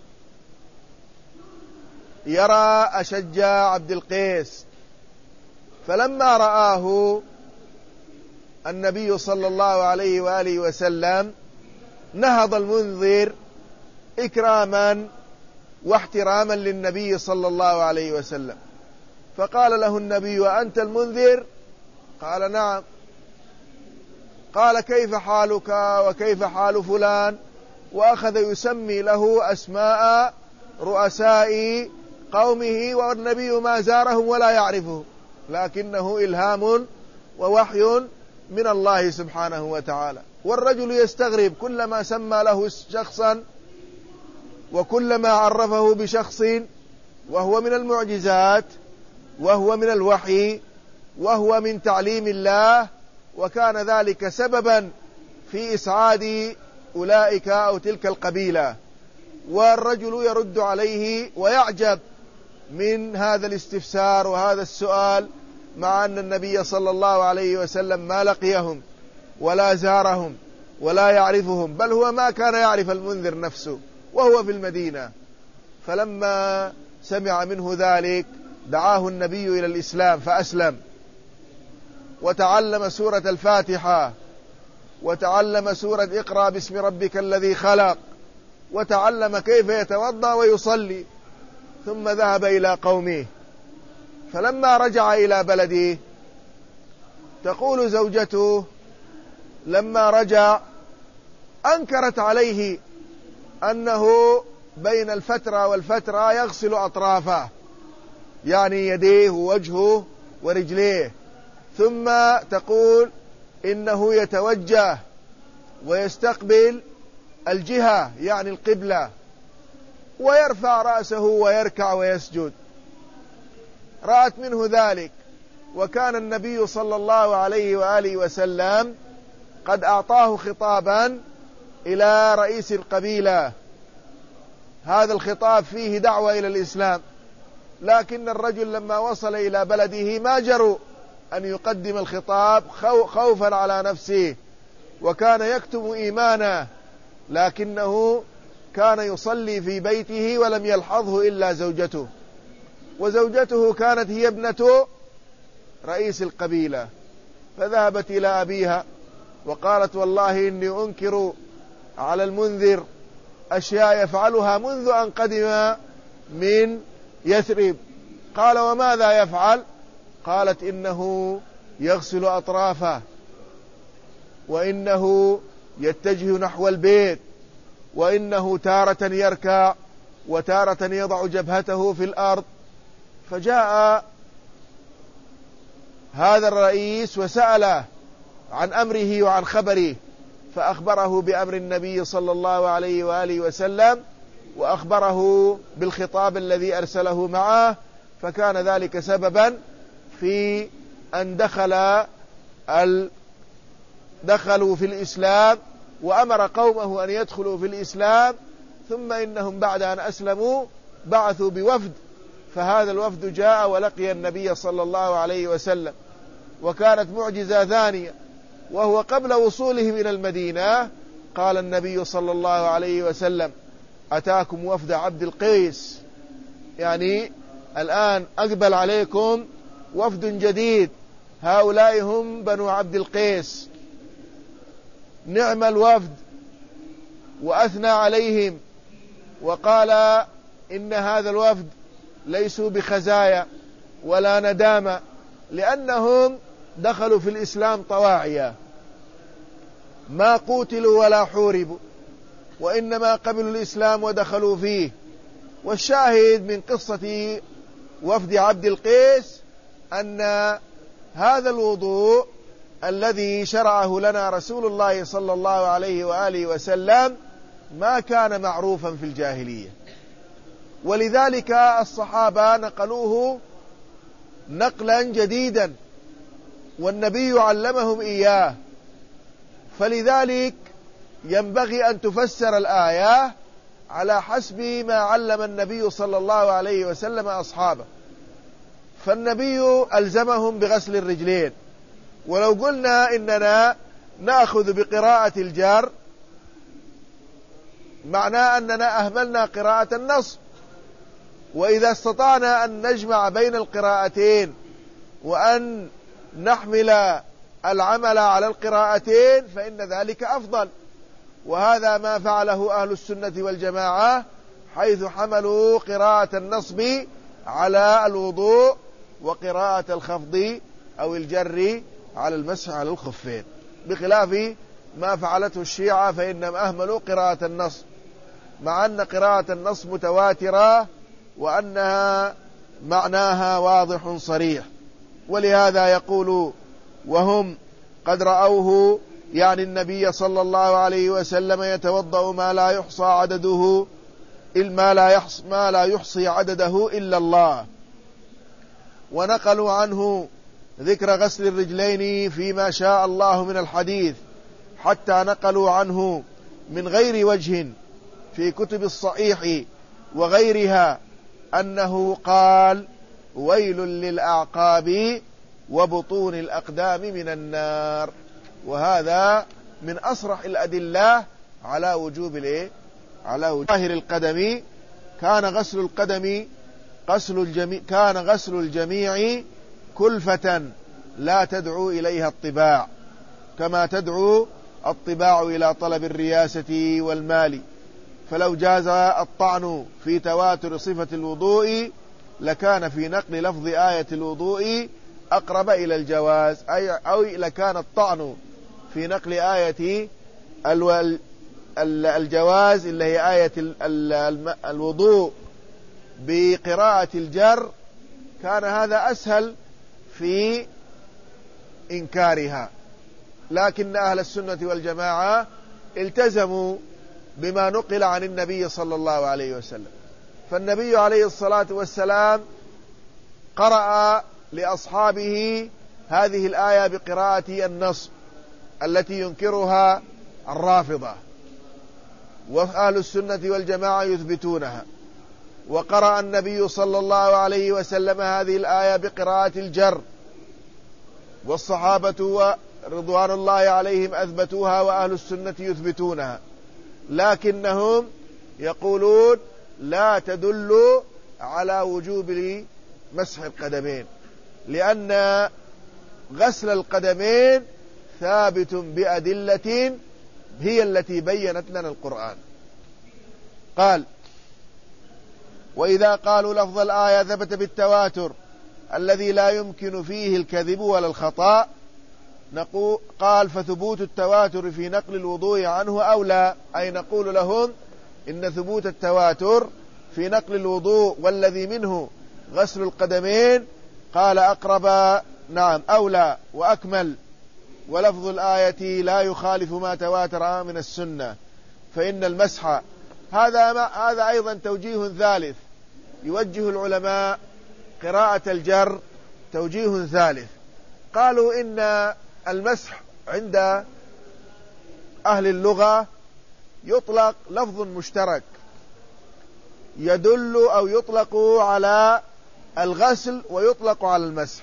يرى أشج عبد القيس، فلما رآه النبي صلى الله عليه وآله وسلم نهض المنذر إكراما واحتراما للنبي صلى الله عليه وسلم، فقال له النبي: وأنت المنذر؟ قال: نعم. قال: كيف حالك وكيف حال فلان؟ وأخذ يسمي له أسماء رؤساء قومه، والنبي ما زارهم ولا يعرفه، لكنه إلهام ووحي من الله سبحانه وتعالى. والرجل يستغرب كلما سمى له شخصا وكلما عرفه بشخص، وهو من المعجزات وهو من الوحي وهو من تعليم الله، وكان ذلك سببا في إسعاد أولئك أو تلك القبيلة. والرجل يرد عليه ويعجب من هذا الاستفسار وهذا السؤال، مع أن النبي صلى الله عليه وسلم ما لقيهم ولا زارهم ولا يعرفهم، بل هو ما كان يعرف المنذر نفسه وهو في المدينة. فلما سمع منه ذلك دعاه النبي إلى الإسلام فأسلم، وتعلم سورة الفاتحة، وتعلم سورة اقرأ باسم ربك الذي خلق، وتعلم كيف يتوضأ ويصلي، ثم ذهب إلى قومه. فلما رجع إلى بلده تقول زوجته لما رجع أنكرت عليه أنه بين الفترة والفترة يغسل أطرافه، يعني يديه ووجهه ورجليه، ثم تقول إنه يتوجه ويستقبل الجهة يعني القبلة، ويرفع رأسه ويركع ويسجد. رأت منه ذلك، وكان النبي صلى الله عليه وآله وسلم قد أعطاه خطابا إلى رئيس القبيلة، هذا الخطاب فيه دعوة إلى الإسلام، لكن الرجل لما وصل إلى بلده ما جرؤ أن يقدم الخطاب خوفا على نفسه، وكان يكتم إيمانه، لكنه كان يصلي في بيته ولم يلحظه إلا زوجته، وزوجته كانت هي ابنة رئيس القبيلة. فذهبت إلى أبيها وقالت: والله إني أنكر على المنذر أشياء يفعلها منذ أن قدم من يثرب. قال: وماذا يفعل؟ قالت: إنه يغسل أطرافه، وإنه يتجه نحو البيت، وإنه تارة يركع وتارة يضع جبهته في الأرض. فجاء هذا الرئيس وسأله عن أمره وعن خبره، فأخبره بأمر النبي صلى الله عليه وآله وسلم، وأخبره بالخطاب الذي أرسله معه، فكان ذلك سببا في أن دخلوا في الإسلام وأمر قومه أن يدخلوا في الإسلام، ثم إنهم بعد أن أسلموا بعثوا بوفد، فهذا الوفد جاء ولقي النبي صلى الله عليه وسلم، وكانت معجزة ثانية، وهو قبل وصولهم إلى المدينة قال النبي صلى الله عليه وسلم: أتاكم وفد عبد القيس، يعني الآن أقبل عليكم وفد جديد، هؤلاء هم بنو عبد القيس، نعم الوفد، وأثنى عليهم وقال إن هذا الوفد ليسوا بخزايا ولا ندامة، لأنهم دخلوا في الإسلام طواعية، ما قوتلوا ولا حوربوا، وإنما قبلوا الإسلام ودخلوا فيه. والشاهد من قصة وفد عبد القيس أن هذا الوضوء الذي شرعه لنا رسول الله صلى الله عليه وآله وسلم ما كان معروفا في الجاهلية، ولذلك الصحابة نقلوه نقلا جديدا، والنبي علمهم إياه، فلذلك ينبغي أن تفسر الآية على حسب ما علم النبي صلى الله عليه وسلم أصحابه. فالنبي ألزمهم بغسل الرجلين، ولو قلنا إننا نأخذ بقراءة الجر معناه أننا أهملنا قراءة النص، وإذا استطعنا أن نجمع بين القراءتين وأن نحمل العمل على القراءتين فإن ذلك أفضل، وهذا ما فعله أهل السنة والجماعة، حيث حملوا قراءة النصب على الوضوء وقراءة الخفض أو الجر على المسح على الخفين، بخلاف ما فعلته الشيعة فإنهم أهملوا قراءة النص، مع أن قراءة النص متواترة وأنها معناها واضح صريح. ولهذا يقول وهم قد رأوه، يعني النبي صلى الله عليه وسلم يتوضأ ما لا يحصى عدده ما لا يحصي عدده إلا الله، ونقلوا عنه ذكر غسل الرجلين فيما شاء الله من الحديث، حتى نقلوا عنه من غير وجه في كتب الصحيح وغيرها أنه قال: ويل للأعقاب وبطون الأقدام من النار. وهذا من أصرح الأدلة على وجوب ظاهر القدم. كان غسل الجميع كلفة لا تدعو إليها الطباع، كما تدعو الطباع إلى طلب الرياسة والمال. فلو جاز الطعن في تواتر صفة الوضوء لكان في نقل لفظ آية الوضوء أقرب إلى الجواز، أو لكان الطعن في نقل آية الجواز اللي هي آية الوضوء بقراءة الجر، كان هذا أسهل في إنكارها. لكن أهل السنة والجماعة التزموا بما نقل عن النبي صلى الله عليه وسلم، فالنبي عليه الصلاة والسلام قرأ لأصحابه هذه الآية بقراءة النص التي ينكرها الرافضة، وأهل السنة والجماعة يثبتونها. وقرأ النبي صلى الله عليه وسلم هذه الآية بقراءة الجر، والصحابة رضوان الله عليهم أثبتوها وأهل السنة يثبتونها، لكنهم يقولون لا تدل على وجوب مسح القدمين، لأن غسل القدمين ثابت بأدلة هي التي بينت لنا القرآن. قال: وإذا قالوا لفظ الآية ثبت بالتواتر الذي لا يمكن فيه الكذب ولا الخطأ، قال: فثبوت التواتر في نقل الوضوء عنه أولى، أي نقول لهم إن ثبوت التواتر في نقل الوضوء والذي منه غسل القدمين قال أقرب، نعم أولى وأكمل، ولفظ الآية لا يخالف ما تواتر من السنة، فإن المسح هذا أيضا توجيه ثالث، يوجه العلماء قراءة الجر توجيه ثالث. قالوا إن المسح عند أهل اللغة يطلق لفظ مشترك يدل أو يطلق على الغسل ويطلق على المسح.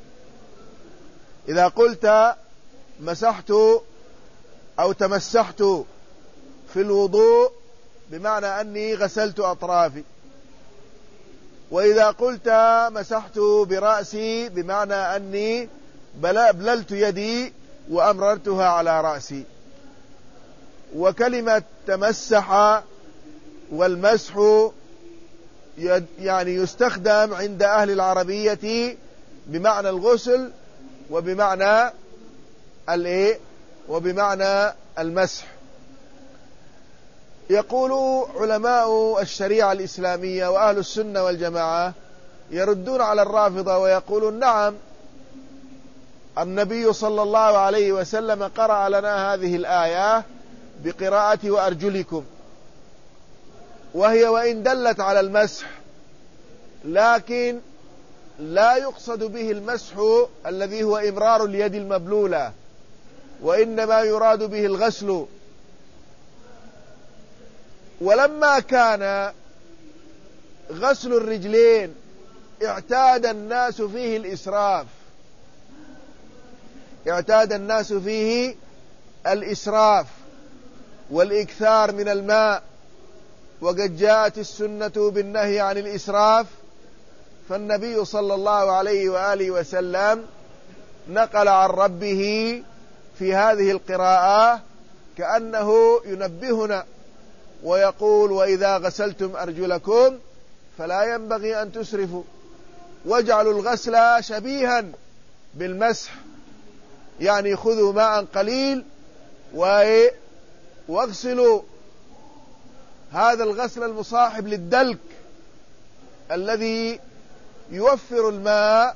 إذا قلت مسحت أو تمسحت في الوضوء بمعنى أني غسلت أطرافي، وإذا قلت مسحت برأسي بمعنى أني بللت يدي وأمررتها على رأسي. وكلمة تمسح والمسح يعني يستخدم عند أهل العربية بمعنى الغسل وبمعنى وبمعنى المسح. يقول علماء الشريعة الإسلامية وأهل السنة والجماعة يردون على الرافضة ويقولون نعم، النبي صلى الله عليه وسلم قرأ لنا هذه الآية بقراءة وأرجلكم، وهي وإن دلت على المسح لكن لا يقصد به المسح الذي هو إمرار اليد المبلولة، وإنما يراد به الغسل. ولما كان غسل الرجلين اعتاد الناس فيه الإسراف والإكثار من الماء، وقد جاءت السنة بالنهي عن الإسراف، فالنبي صلى الله عليه وآله وسلم نقل عن ربه في هذه القراءة كأنه ينبهنا ويقول وإذا غسلتم أرجلكم فلا ينبغي أن تسرفوا، واجعلوا الغسل شبيها بالمسح، يعني خذوا ماء قليل واغسلوا هذا الغسل المصاحب للدلك الذي يوفر الماء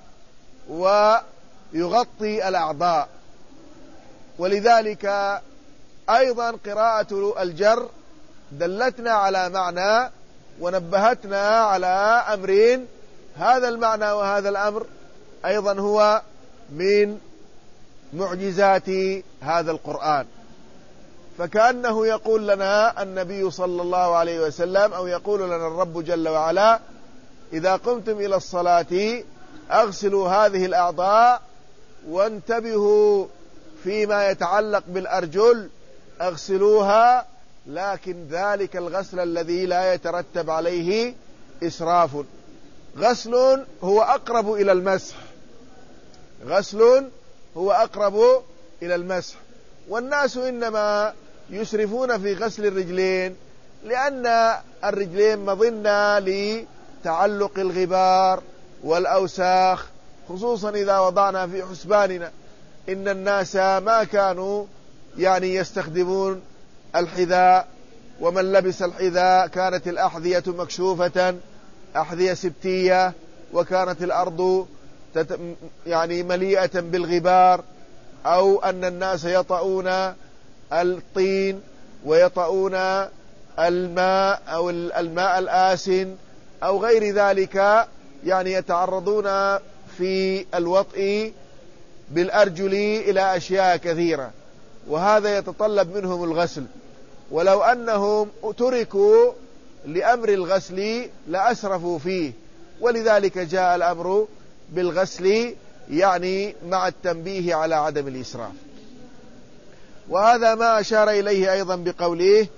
ويغطي الأعضاء. ولذلك أيضا قراءة الجر دلتنا على معنى ونبهتنا على أمرين، هذا المعنى وهذا الأمر أيضا هو من معجزات هذا القرآن. فكأنه يقول لنا النبي صلى الله عليه وسلم أو يقول لنا الرب جل وعلا إذا قمتم إلى الصلاة أغسلوا هذه الأعضاء وانتبهوا فيما يتعلق بالأرجل أغسلوها، لكن ذلك الغسل الذي لا يترتب عليه إسراف. غسل هو أقرب إلى المسح، غسل هو أقرب إلى المسح. والناس إنما يسرفون في غسل الرجلين لأن الرجلين مظنة لتعلق الغبار والأوساخ، خصوصا إذا وضعنا في حسباننا إن الناس ما كانوا يعني يستخدمون الحذاء، ومن لبس الحذاء كانت الأحذية مكشوفة أحذية سبتية، وكانت الأرض يعني مليئة بالغبار، أو أن الناس يطؤون الطين ويطؤون الماء أو الماء الآسن أو غير ذلك، يعني يتعرضون في الوطء بالأرجل إلى أشياء كثيرة، وهذا يتطلب منهم الغسل. ولو أنهم تركوا لأمر الغسل لأسرفوا فيه، ولذلك جاء الأمر بالغسل يعني مع التنبيه على عدم الإسراف. وهذا ما أشار إليه أيضا بقوله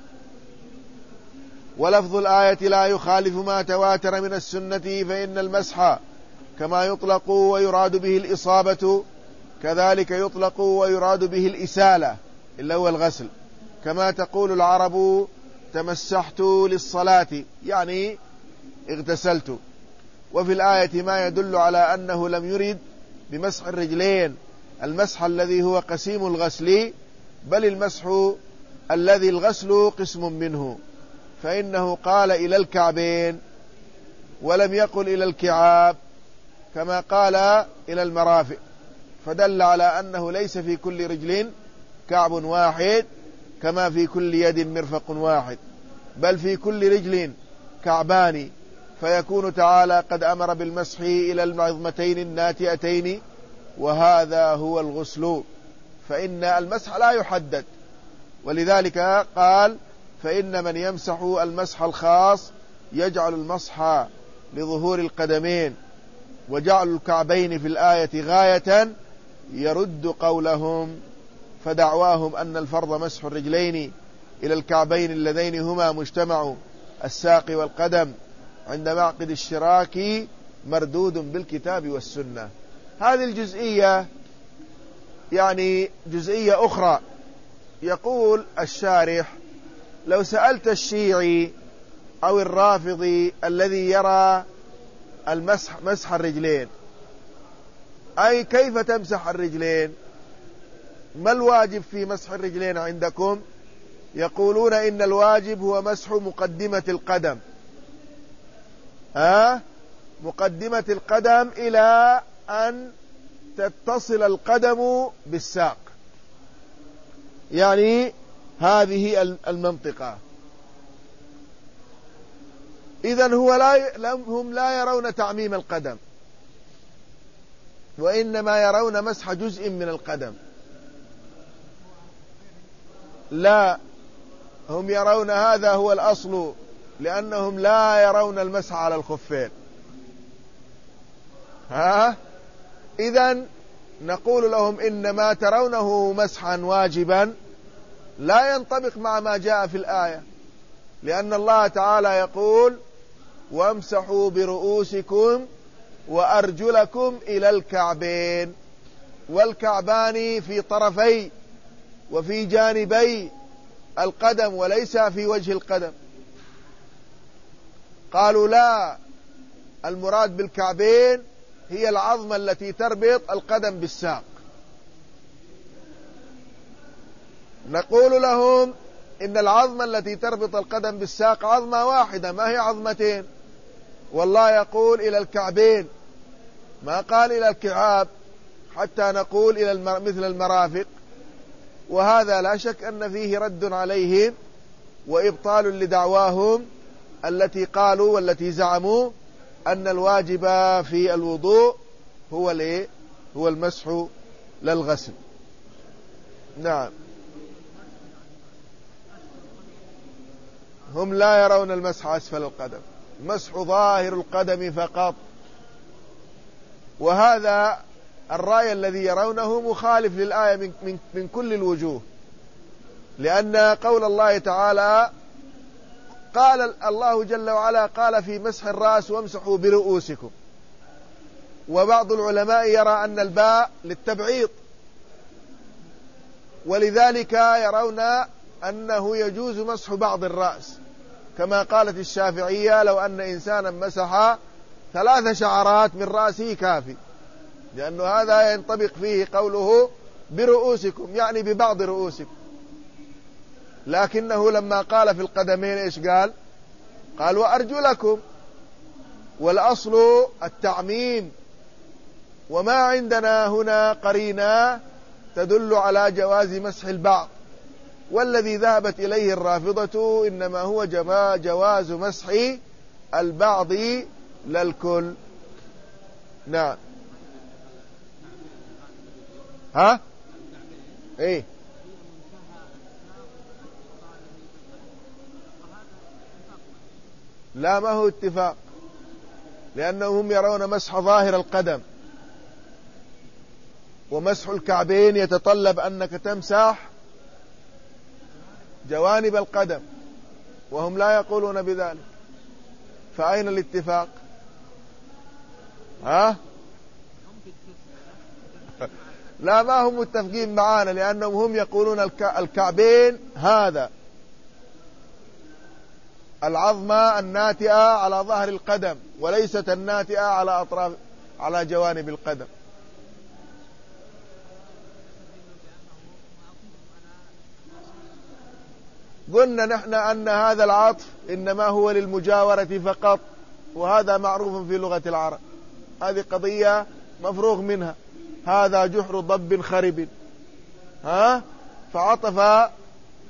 ولفظ الآية لا يخالف ما تواتر من السنة فإن المسح كما يطلق ويراد به الإصابة كذلك يطلق ويراد به الإسالة اللي هو الغسل، كما تقول العرب تمسحت للصلاة يعني اغتسلت. وفي الآية ما يدل على أنه لم يرد بمسح الرجلين المسح الذي هو قسيم الغسل، بل المسح الذي الغسل قسم منه، فإنه قال إلى الكعبين ولم يقل إلى الكعاب كما قال إلى المرافق، فدل على أنه ليس في كل رجل كعب واحد كما في كل يد مرفق واحد، بل في كل رجل كعبان، فيكون تعالى قد أمر بالمسح إلى العظمتين الناتئتين، وهذا هو الغسل، فإن المسح لا يحدد، ولذلك قال فإن من يمسح المسح الخاص يجعل المسح لظهور القدمين، وجعل الكعبين في الآية غاية يرد قولهم، فدعواهم أن الفرض مسح الرجلين إلى الكعبين اللذين هما مجتمع الساق والقدم عند معقد الشراك مردود بالكتاب والسنة. هذه الجزئية يعني جزئية أخرى. يقول الشارح: لو سألت الشيعي أو الرافضي الذي يرى مسح الرجلين، أي كيف تمسح الرجلين؟ ما الواجب في مسح الرجلين عندكم؟ يقولون إن الواجب هو مسح مقدمة القدم، مقدمة القدم إلى أن تتصل القدم بالساق، يعني هذه المنطقة. إذن هم لا يرون تعميم القدم، وإنما يرون مسح جزء من القدم. لا، هم يرون هذا هو الأصل، لأنهم لا يرون المسح على الخفين. إذن نقول لهم إن ما ترونه مسحا واجبا لا ينطبق مع ما جاء في الآية، لأن الله تعالى يقول: وامسحوا برؤوسكم وأرجلكم إلى الكعبين، والكعبان في طرفي وفي جانبي القدم وليس في وجه القدم. قالوا لا، المراد بالكعبين هي العظمة التي تربط القدم بالساق. نقول لهم إن العظمة التي تربط القدم بالساق عظمة واحدة، ما هي عظمتين، والله يقول إلى الكعبين، ما قال إلى الكعاب حتى نقول إلى مثل المرافق. وهذا لا شك أن فيه رد عليهم وإبطال لدعواهم التي قالوا والتي زعموا أن الواجب في الوضوء هو المسح للغسل. نعم، هم لا يرون المسح أسفل القدم، مسح ظاهر القدم فقط. وهذا الرأي الذي يرونه مخالف للآية من كل الوجوه، لأن قول الله تعالى قال الله جل وعلا قال في مسح الرأس: وامسحوا برؤوسكم. وبعض العلماء يرى أن الباء للتبعيض، ولذلك يرون أنه يجوز مسح بعض الرأس، كما قالت الشافعية: لو أن إنسانا مسح 3 شعرات من رأسه كافي، لأن هذا ينطبق فيه قوله برؤوسكم، يعني ببعض رؤوسكم. لكنه لما قال في القدمين إيش قال وأرجلكم، والأصل التعميم، وما عندنا هنا قرينة تدل على جواز مسح البعض، والذي ذهبت إليه الرافضة إنما هو جواز مسح البعض للكل. نعم. ايه، لا، ما هو اتفاق، لأنهم يرون مسح ظاهر القدم، ومسح الكعبين يتطلب أنك تمسح جوانب القدم، وهم لا يقولون بذلك، فأين الاتفاق؟ لا، ما هم متفقين معانا، لأنهم هم يقولون الكعبين هذا العظمة الناتئة على ظهر القدم، وليست الناتئة على جوانب القدم. قلنا نحن أن هذا العطف إنما هو للمجاورة فقط، وهذا معروف في لغة العرب، هذه قضية مفروغ منها. هذا جحر ضب خرب، فعطف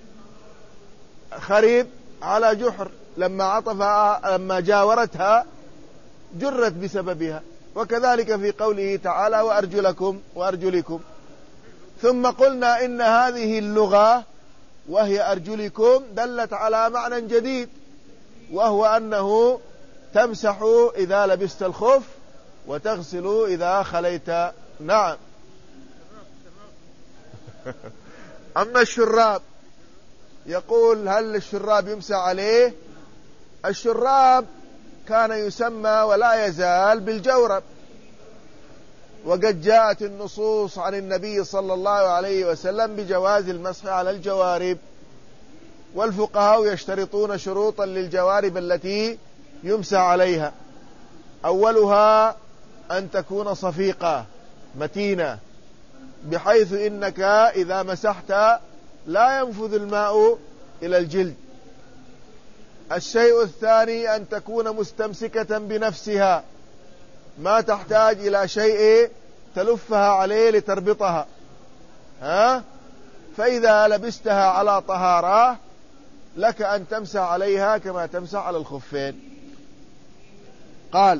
خرب على جحر لما جاورتها جرت بسببها. وكذلك في قوله تعالى وأرجلكم. ثم قلنا إن هذه اللغة وهي أرجلكم دلت على معنى جديد، وهو أنه تمسح إذا لبست الخف وتغسل إذا خليت. نعم. أما الشراب، يقول هل الشراب يمسح عليه؟ الشراب كان يسمى ولا يزال بالجورب، وقد جاءت النصوص عن النبي صلى الله عليه وسلم بجواز المسح على الجوارب، والفقهاء يشترطون شروطا للجوارب التي يمسح عليها. أولها أن تكون صفيقة متينة، بحيث إنك إذا مسحت لا ينفذ الماء إلى الجلد. الشيء الثاني أن تكون مستمسكة بنفسها، ما تحتاج إلى شيء تلفها عليه لتربطها، فإذا لبستها على طهارة لك أن تمسح عليها كما تمسح على الخفين. قال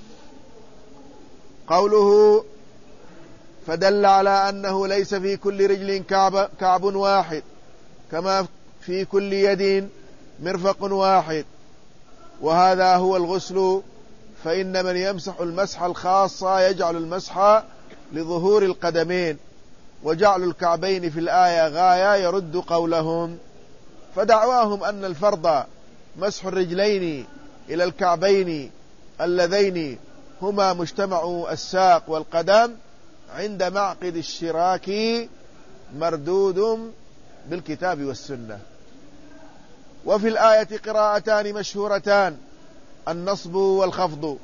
قوله فدل على أنه ليس في كل رجل كعب واحد، كما في كل يد مرفق واحد، وهذا هو الغسل. فإن من يمسح المسح الخاصة يجعل المسح لظهور القدمين، وجعل الكعبين في الآية غاية يرد قولهم. فدعواهم أن الفرض مسح الرجلين إلى الكعبين اللذين هما مجتمع الساق والقدم عند معقد الشراك مردود بالكتاب والسنة. وفي الآية قراءتان مشهورتان، النصب والخفض،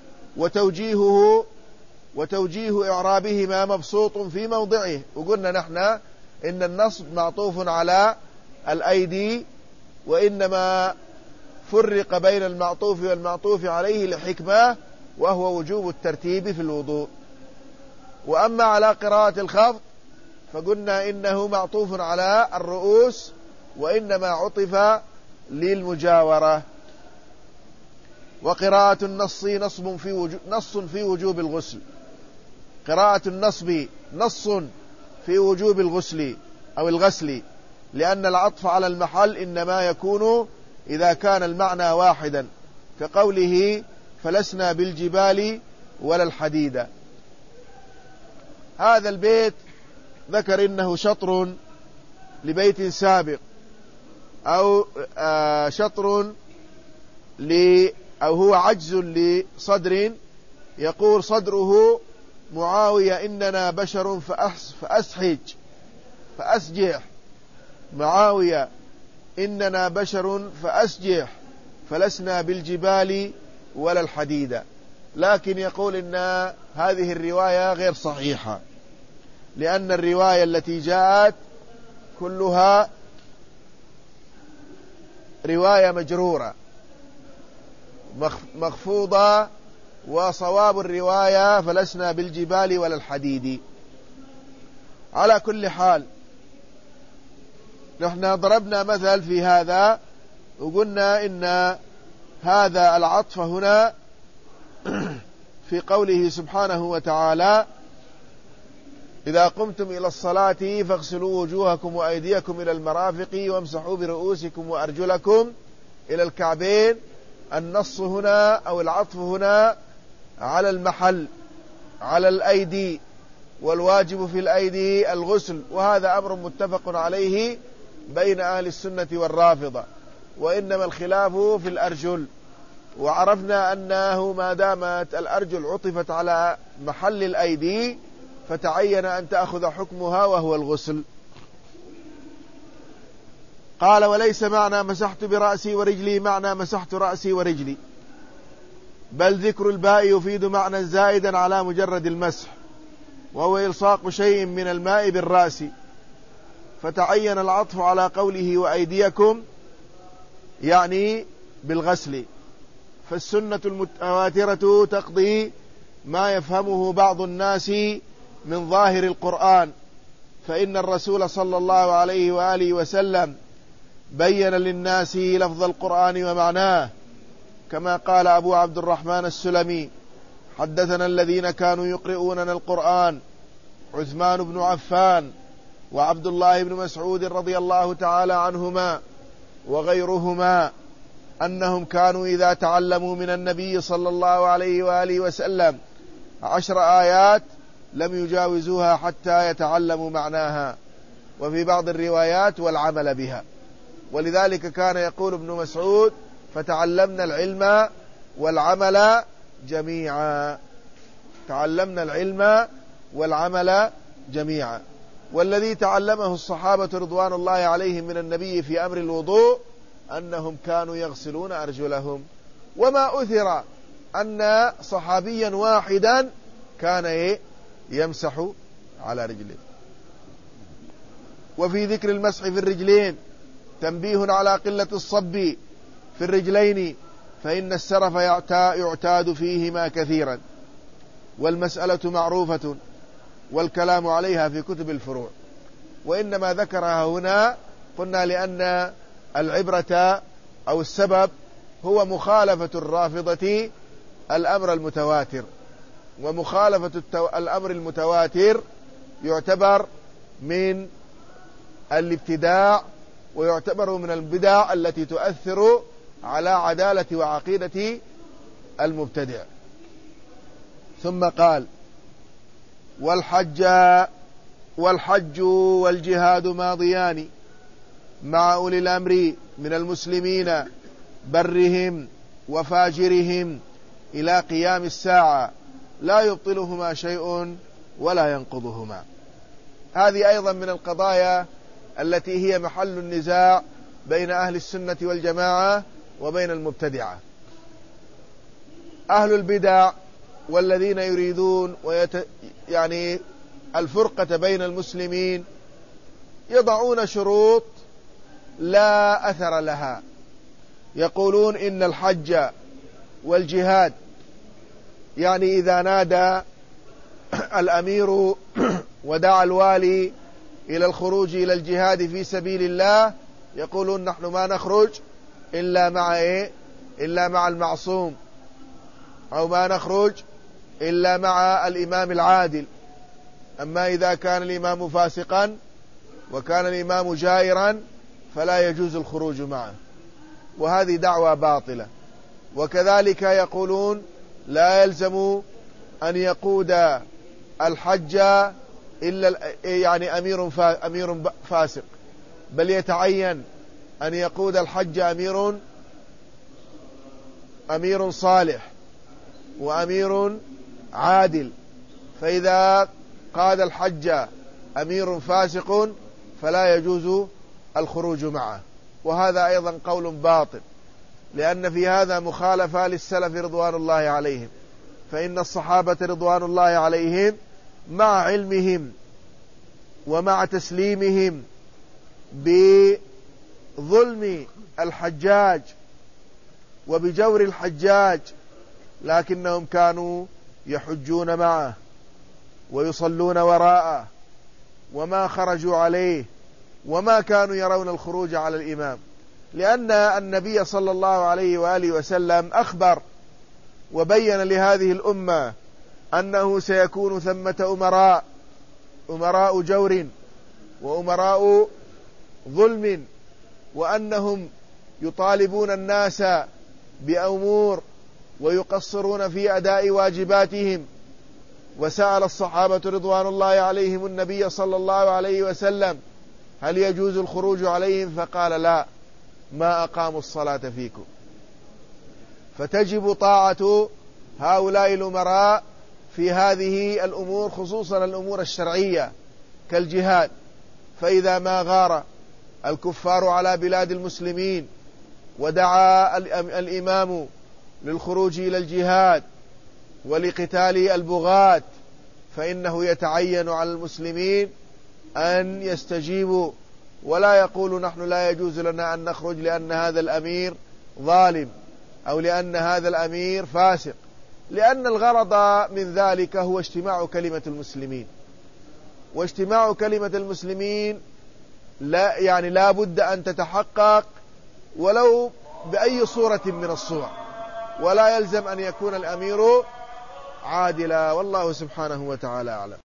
وتوجيه إعرابهما مبسوط في موضعه. وقلنا نحن إن النصب معطوف على الأيدي، وإنما فرق بين المعطوف والمعطوف عليه لحكمة، وهو وجوب الترتيب في الوضوء. وأما على قراءة الخفض فقلنا إنه معطوف على الرؤوس، وإنما عطف للمجاورة. وقراءة النص نص في وجوب الغسل. قراءة النصب نص في وجوب الغسل أو الغسل، لأن العطف على المحل إنما يكون إذا كان المعنى واحدا، كقوله فلسنا بالجبال ولا الحديد. هذا البيت ذكر إنه شطر لبيت سابق، أو شطر أو هو عجز لصدر. يقول صدره معاوية إننا بشر فأسجح. معاوية إننا بشر فأسجح فلسنا بالجبال ولا الحديد. لكن يقول إن هذه الرواية غير صحيحة، لأن الرواية التي جاءت كلها رواية مجرورة مخفوضة، وصواب الرواية فلسنا بالجبال ولا الحديد. على كل حال نحن ضربنا مثل في هذا، وقلنا إن هذا العطف هنا في قوله سبحانه وتعالى إذا قمتم إلى الصلاة فاغسلوا وجوهكم وأيديكم إلى المرافق وامسحوا برؤوسكم وأرجلكم إلى الكعبين. النص هنا أو العطف هنا على المحل، على الأيدي، والواجب في الأيدي الغسل، وهذا أمر متفق عليه بين أهل السنة والرافضة، وإنما الخلاف في الأرجل. وعرفنا أنه ما دامت الأرجل عطفت على محل الأيدي فتعين أن تأخذ حكمها وهو الغسل. قال وليس معنى مسحت برأسي ورجلي معنى مسحت رأسي ورجلي، بل ذكر الباء يفيد معنى زائدا على مجرد المسح، وهو إلصاق شيء من الماء بالرأس، فتعين العطف على قوله وأيديكم يعني بالغسل. فالسنة المتواترة تقضي ما يفهمه بعض الناس من ظاهر القرآن، فإن الرسول صلى الله عليه وآله وسلم بين للناس لفظ القرآن ومعناه، كما قال أبو عبد الرحمن السلمي: حدثنا الذين كانوا يقرؤوننا القرآن عثمان بن عفان وعبد الله بن مسعود رضي الله تعالى عنهما وغيرهما أنهم كانوا إذا تعلموا من النبي صلى الله عليه وآله وسلم 10 آيات لم يجاوزوها حتى يتعلموا معناها، وفي بعض الروايات والعمل بها. ولذلك كان يقول ابن مسعود: فتعلمنا العلم والعمل جميعا. تعلمنا العلم والعمل جميعا. والذي تعلمه الصحابة رضوان الله عليهم من النبي في أمر الوضوء أنهم كانوا يغسلون أرجلهم، وما أثر أن صحابيا واحدا كان يمسح على رجله. وفي ذكر المسح في الرجلين تنبيه على قلة الصب في الرجلين، فإن السرف يعتاد فيهما كثيرا، والمسألة معروفة والكلام عليها في كتب الفروع، وإنما ذكرها هنا قلنا لأن العبرة أو السبب هو مخالفة الرافضة الأمر المتواتر، ومخالفة الأمر المتواتر يعتبر من الابتداع، ويعتبر من البدع التي تؤثر على عدالة وعقيدة المبتدع. ثم قال: والحج والجهاد ماضيان مع أولي الأمر من المسلمين برهم وفاجرهم إلى قيام الساعة، لا يبطلهما شيء ولا ينقضهما. هذه أيضا من القضايا التي هي محل النزاع بين أهل السنة والجماعة وبين المبتدعة. أهل البدع والذين يريدون يعني الفرقة بين المسلمين يضعون شروط لا أثر لها. يقولون إن الحج والجهاد، يعني إذا نادى الأمير ودعا الوالي إلى الخروج إلى الجهاد في سبيل الله، يقولون نحن ما نخرج إلا مع إلا مع المعصوم، أو ما نخرج إلا مع الإمام العادل. أما إذا كان الإمام فاسقا وكان الإمام جائرا فلا يجوز الخروج معه، وهذه دعوة باطلة. وكذلك يقولون لا يلزم أن يقود الحج إلا يعني أمير فاسق، بل يتعين أن يقود الحج أمير صالح وأمير عادل. فإذا قاد الحج أمير فاسق فلا يجوز الخروج معه، وهذا أيضا قول باطل، لأن في هذا مخالفة للسلف رضوان الله عليهم. فإن الصحابة رضوان الله عليهم مع علمهم ومع تسليمهم بظلم الحجاج وبجور الحجاج، لكنهم كانوا يحجون معه ويصلون وراءه وما خرجوا عليه، وما كانوا يرون الخروج على الإمام، لأن النبي صلى الله عليه وآله وسلم أخبر وبين لهذه الأمة أنه سيكون ثمة أمراء جور وأمراء ظلم، وأنهم يطالبون الناس بأمور ويقصرون في أداء واجباتهم. وسأل الصحابة رضوان الله عليهم النبي صلى الله عليه وسلم هل يجوز الخروج عليهم؟ فقال لا، ما أقاموا الصلاة فيكم. فتجب طاعة هؤلاء الأمراء في هذه الأمور، خصوصا الأمور الشرعية كالجهاد. فإذا ما غار الكفار على بلاد المسلمين ودعا الإمام للخروج إلى الجهاد ولقتال البغاة، فإنه يتعين على المسلمين أن يستجيبوا، ولا يقول نحن لا يجوز لنا أن نخرج لأن هذا الأمير ظالم أو لأن هذا الأمير فاسق، لأن الغرض من ذلك هو اجتماع كلمة المسلمين. واجتماع كلمة المسلمين لا بد أن تتحقق ولو بأي صورة من الصور. ولا يلزم أن يكون الأمير عادلا، والله سبحانه وتعالى أعلم.